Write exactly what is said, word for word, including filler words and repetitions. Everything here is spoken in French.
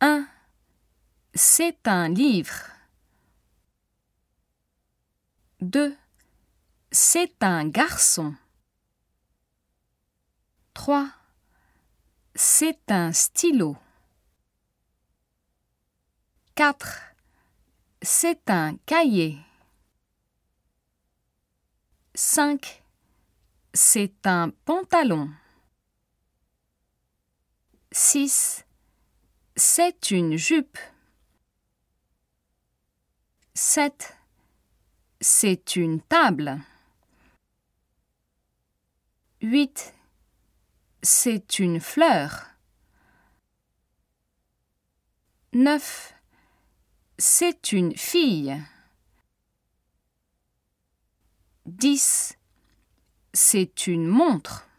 un. C'est un livre. deux. C'est un garçon. trois. C'est un stylo. quatre. C'est un cahier. cinq. C'est un pantalon. six. C'est une jupe. sept. C'est une table. huit. C'est une fleur. neuf. C'est une fille. dix. C'est une montre.